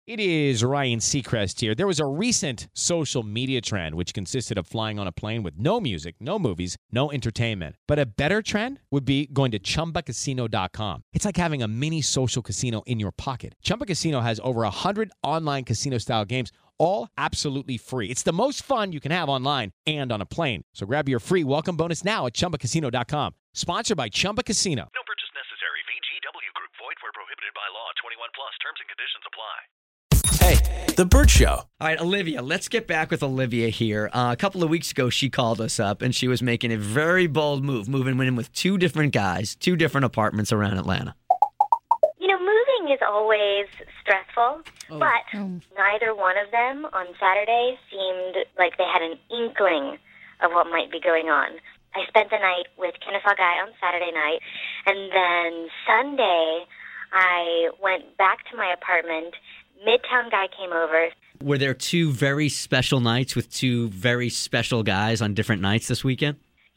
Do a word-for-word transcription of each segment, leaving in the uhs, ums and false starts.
It is Ryan Seacrest here. There was a recent social media trend which consisted of flying on a plane with no music, no movies, no entertainment. But a better trend would be going to Chumba Casino dot com. It's like having a mini social casino in your pocket. Chumba Casino has over one hundred online casino-style games, all absolutely free. It's the most fun you can have online and on a plane. So grab your free welcome bonus now at Chumba Casino dot com. Sponsored by Chumba Casino. No purchase necessary. V G W Group. Void where prohibited by law. twenty-one plus. Terms and conditions apply. Hey, The Burt Show. All right, Olivia, let's get back with Olivia here. Uh, a couple of weeks ago, she called us up, and she was making a very bold move, moving in with two different guys, two different apartments around Atlanta. You know, moving is always stressful, Oh. but Oh. neither one of them on Saturday seemed like they had an inkling of what might be going on. I spent the night with Kennesaw Guy on Saturday night, and then Sunday I went back to my apartment. Midtown Guy came over. Were there two very special nights with two very special guys on different nights this weekend?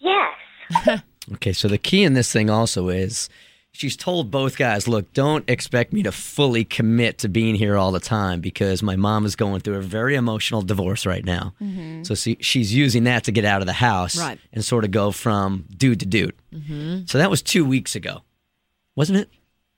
Yes. Okay, so the key in this thing also is she's told both guys, look, don't expect me to fully commit to being here all the time because my mom is going through a very emotional divorce right now. Mm-hmm. So she, she's using that to get out of the house Right. and sort of go from dude to dude. Mm-hmm. So that was two weeks ago, wasn't it?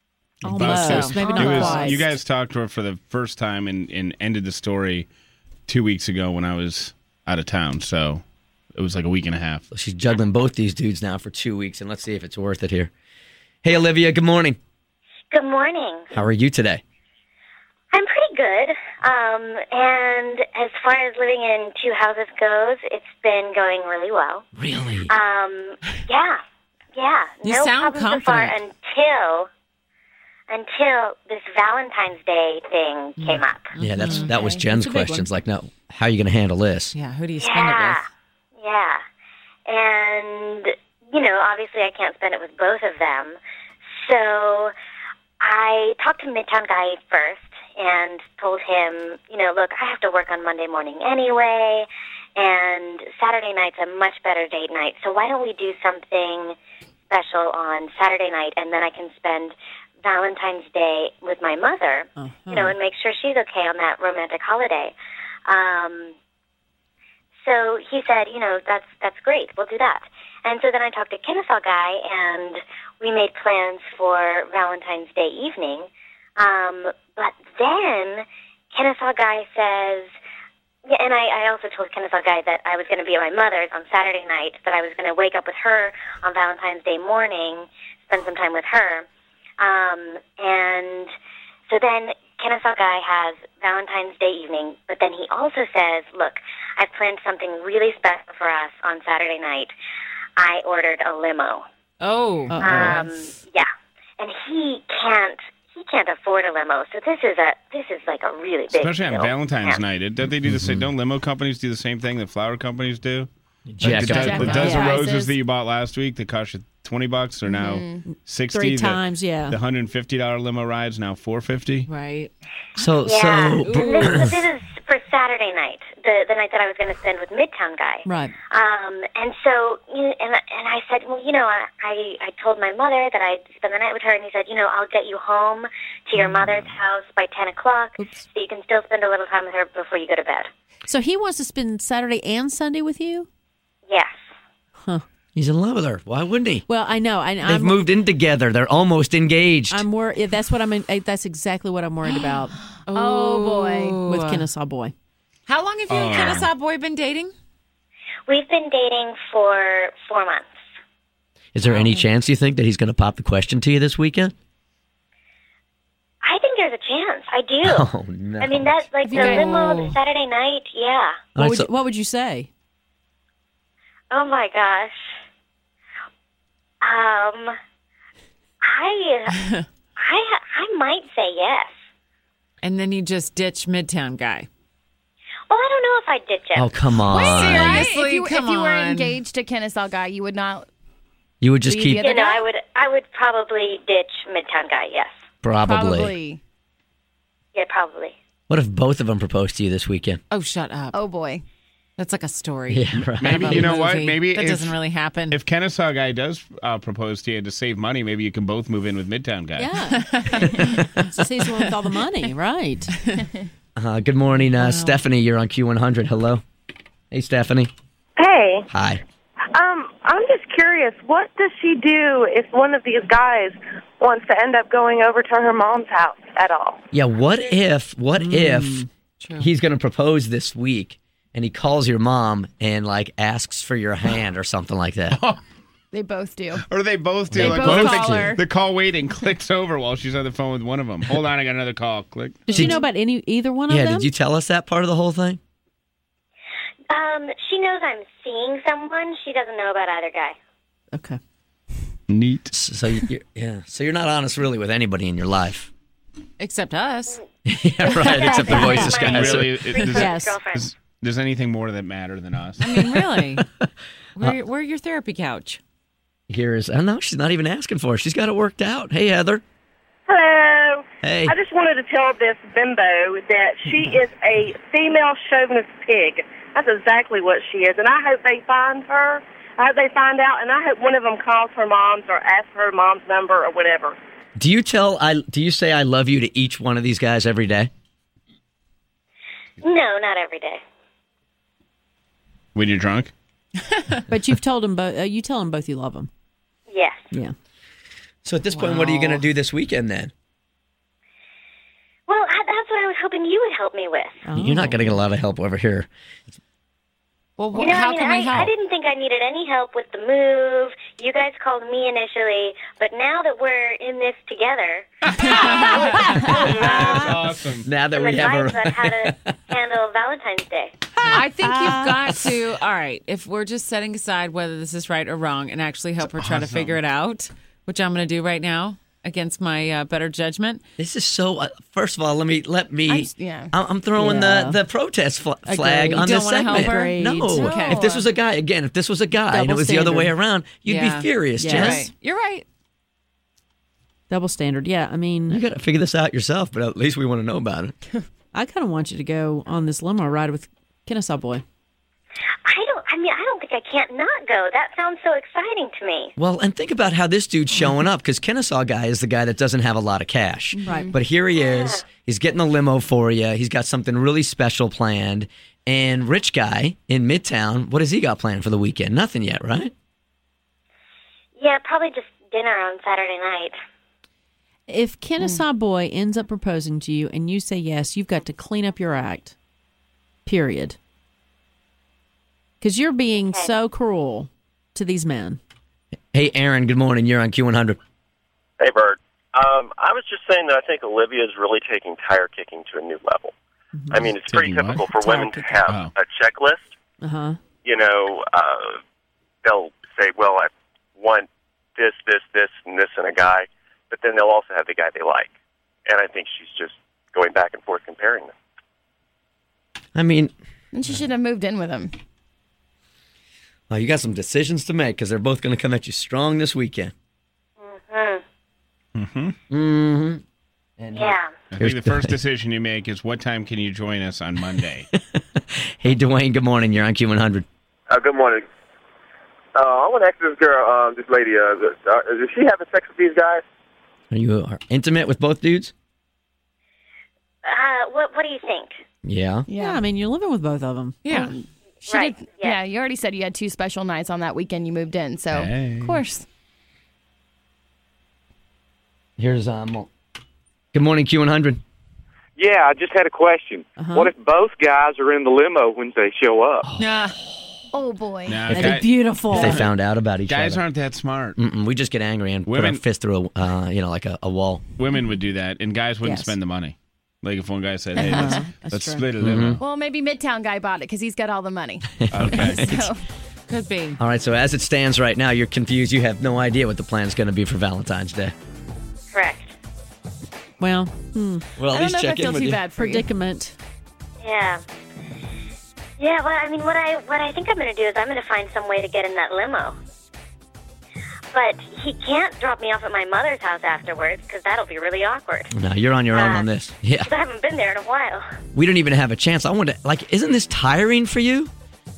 Almost. Maybe It not was- quite. You guys talked to her for the first time and, and ended the story two weeks ago when I was out of town. So it was like a week and a half. So she's juggling both these dudes now for two weeks, and let's see if it's worth it here. Hey, Olivia, good morning. Good morning. How are you today? I'm pretty good. Um, and as far as living in two houses goes, it's been going really well. Really? Um, yeah, yeah. You no sound problem so far confident. until until this Valentine's Day thing came up. Yeah, that's that was Jen's That's a big questions. Like, no, how are you going to handle this? Yeah, who do you spend Yeah, it yeah. And you know, obviously, I can't spend it with both of them. So I talked to Midtown Guy first and told him, you know, look, I have to work on Monday morning anyway, and Saturday night's a much better date night. So why don't we do something special on Saturday night, and then I can spend Valentine's Day with my mother, Uh-huh. you know, and make sure she's okay on that romantic holiday. Um, so he said, you know, that's that's great. We'll do that. And so then I talked to Kennesaw Guy, and we made plans for Valentine's Day evening. Um, but then Kennesaw Guy says, yeah, and I, I also told Kennesaw Guy that I was going to be at my mother's on Saturday night, that I was going to wake up with her on Valentine's Day morning, spend some time with her. Um, and so then Kennesaw Guy has Valentine's Day evening, but then he also says, look, I've planned something really special for us on Saturday night. I ordered a limo. Oh. Um, yeah, and he can't he can't afford a limo, so this is a this is like a really big Especially on deal. Valentine's Yeah. night. Don't they do the same? Don't limo companies do the same thing that flower companies do? Jack Like the, up do- the the price. dozen Yeah. roses Prices. that you bought last week that cost you twenty bucks are now sixty. Three The- times, yeah. The hundred and fifty dollar limo ride's now four fifty. Right. So, Yeah, so this, this is for Saturday night, the the night that I was going to spend with Midtown Guy. Right. Um, and so, you know, and and I said, well, you know, I I I told my mother that I'd spend the night with her, and he said, you know, I'll get you home to your mother's house by ten o'clock, Oops. so you can still spend a little time with her before you go to bed. So he wants to spend Saturday and Sunday with you? Yes. he's in love with her. Why wouldn't he? Well, I know. I, They've I'm, moved in together. They're almost engaged. I'm worried. That's what I'm. In, eh, that's exactly what I'm worried about. Oh, boy. With Kennesaw Boy. How long have you and Kennesaw Boy been dating? We've been dating for four months. Is there any chance you think that he's going to pop the question to you this weekend? I think there's a chance. I do. Oh, no. I mean, that's like the Okay. limo, the Saturday night. Yeah. All What right, would, so- you, what would you say? Oh my gosh. Um, I, I, I might say yes. And then you just ditch Midtown Guy. Well, I don't know if I'd ditch him. Oh, come on. Seriously? If you, Come if you were on. engaged to Kennesaw Guy, you would not. You would just Be keep the other You know, guy? I would, I would probably ditch Midtown Guy. Yes. probably. Probably. Yeah, probably. What if both of them proposed to you this weekend? Oh, shut up. Oh boy. That's like a story. Yeah, right. Maybe, About a you know what? movie. Maybe that if, doesn't really happen. if Kennesaw Guy does uh, propose to you to save money, maybe you can both move in with Midtown Guy. Yeah. So he's the one with all the money, right? Uh, good morning, uh, Stephanie. You're on Q one hundred. Hello. Hey, Stephanie. Hey, Hi. um, I'm just curious. What does she do if one of these guys wants to end up going over to her mom's house at all? Yeah, what if, what if true. he's going to propose this week and he calls your mom and, like, asks for your hand or something like that? They both do. Or they both do. They like, both what if call the, her. the call waiting clicks over while she's on the phone with one of them. Hold on, I got another call. Click. Does she know about any either one of Yeah, them? did you tell us that part of the whole thing? Um, she knows I'm seeing someone. She doesn't know about either guy. Okay. Neat. So, you're, yeah, so you're not honest really with anybody in your life. Except us. Yeah, right, except the voices My guy. Really, it- freaking does, Yes. girlfriend. does, does anything more that matter than us? I mean, really. We're, we're your therapy couch. Here's, I don't know, she's not even asking for it. She's got it worked out. Hey, Heather. Hello. Hey. I just wanted to tell this bimbo that she is a female chauvinist pig. That's exactly what she is, and I hope they find her. I hope they find out, and I hope one of them calls her mom's or asks her mom's number or whatever. Do you tell, I? do you say I love you to each one of these guys every day? No, not every day. When you're drunk? But you've told them both. Uh, you tell them both you love them. Yes. Yeah. So at this point, what are you going to do this weekend then? Well, I, that's what I was hoping you would help me with. Oh. You're not going to get a lot of help over here. Well, You know, how I mean, can we I, help? I didn't think I needed any help with the move. You guys called me initially, but now that we're in this together, That's awesome. Now that some we have advice on a... how to handle Valentine's Day. I think you've got to. All right, if we're just setting aside whether this is right or wrong and actually help her try to awesome. figure it out, which I'm going to do right now against my uh, better judgment. This is so. Uh, first of all, let me let me. I- yeah. I'm, I'm throwing Yeah. the the protest fl- flag Agreed. on You this don't wanna help segment. her? Agreed. No, Okay. if this was a guy, again, if this was a guy and it Double was the other way standard. around, you'd Yeah. be furious, Yes. Jess. Right. You're right. Double standard. Yeah. I You mean, got to figure this out yourself, but at least we want to know about it. I kind of want you to go on this limo ride with Kennesaw Boy. I don't. I mean, I don't think I can't not go. That sounds so exciting to me. Well, and think about how this dude's showing up, because Kennesaw guy is the guy that doesn't have a lot of cash. Right. But here he is. He's getting a limo for you. He's got something really special planned. And rich guy in Midtown, what has he got planned for the weekend? Nothing yet, right? Yeah, probably just dinner on Saturday night. If Kennesaw Boy ends up proposing to you and you say yes, you've got to clean up your act. Period. Because you're being so cruel to these men. Hey, Aaron, good morning. You're on Q one hundred. Hey, Bert. Um, I was just saying that I think Olivia is really taking tire kicking to a new level. I mean, it's pretty Taking typical what? for women to have Oh. a checklist. Uh huh. You know, uh, they'll say, well, I want this, this, this, and this in a guy, but then they'll also have the guy they like. And I think she's just going back and forth comparing them. I mean, And she should have moved in with him. well, you got some decisions to make, because they're both going to come at you strong this weekend. Mm-hmm. Mm-hmm. Mm-hmm. And Yeah. I think the first decision you make is what time can you join us on Monday? Hey, Dwayne, good morning. You're on Q one hundred. Uh, good morning. Uh, I want to ask this girl, um, this lady, uh, uh, is she having sex with these guys? Are you are intimate with both dudes? Uh, what What do you think? Yeah. Yeah. I mean, you're living with both of them. Yeah. She Right, did, yeah. yeah, you already said you had two special nights on that weekend you moved in, so Hey. of course. Here's um. Good morning, Q one hundred. Yeah, I just had a question. Uh-huh. What if both guys are in the limo when they show up? Yeah. Oh boy. Now, That'd guy- be beautiful. If they found out about each guys other, aren't that smart. Mm-mm, we just get angry and put Women- our fist through a, uh, you know, like a, a wall. Women would do that, and guys wouldn't Yes. spend the money. Like if one guy said, "Hey, Uh-huh. let's That's let's true. split a Mm-hmm. limo." Well, maybe Midtown guy bought it because he's got all the money. Okay. So Could be. All right, so as it stands right now, you're confused. You have no idea what the plan's going to be for Valentine's Day. Correct. Well, hmm, Well, I don't know if I feel too bad for you. predicament. Yeah. Yeah. Well, I mean, what I what I think I'm going to do is I'm going to find some way to get in that limo. But he can't drop me off at my mother's house afterwards because that'll be really awkward. No, you're on your own Uh, on this. Yeah, 'Cause I haven't been there in a while. we don't even have a chance. I wonder, like, isn't this tiring for you?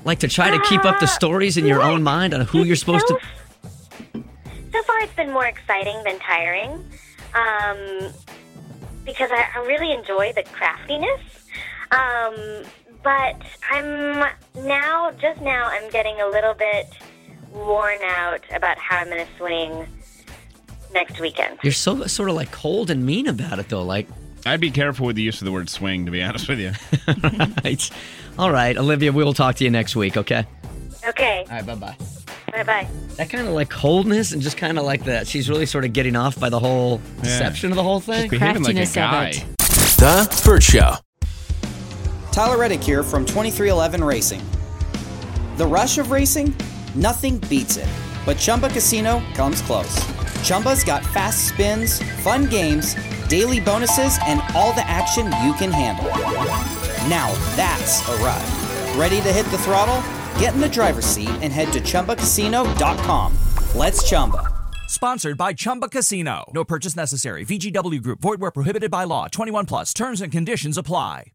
Like to try to keep up the stories in your own mind on who you're supposed to... So far, it's been more exciting than tiring, um, because I, I really enjoy the craftiness. Um, but I'm now, just now, I'm getting a little bit worn out about how I'm going to swing next weekend. You're so sort of like cold and mean about it, though. Like, I'd be careful with the use of the word swing, to be honest with you. right. All right, Olivia, we will talk to you next week, okay? Okay. All right, bye-bye. Bye-bye. That kind of like coldness and just kind of like that. She's really sort of getting off by the whole deception of the whole thing. Just behaving like a guy. The Burt Show. Tyler Reddick here from twenty-three eleven Racing. The rush of racing? Nothing beats it. But Chumba Casino comes close. Chumba's got fast spins, fun games, daily bonuses, and all the action you can handle. Now that's a ride. Ready to hit the throttle? Get in the driver's seat and head to Chumba Casino dot com. Let's Chumba. Sponsored by Chumba Casino. No purchase necessary. V G W Group. Void where prohibited by law. twenty-one plus. Terms and conditions apply.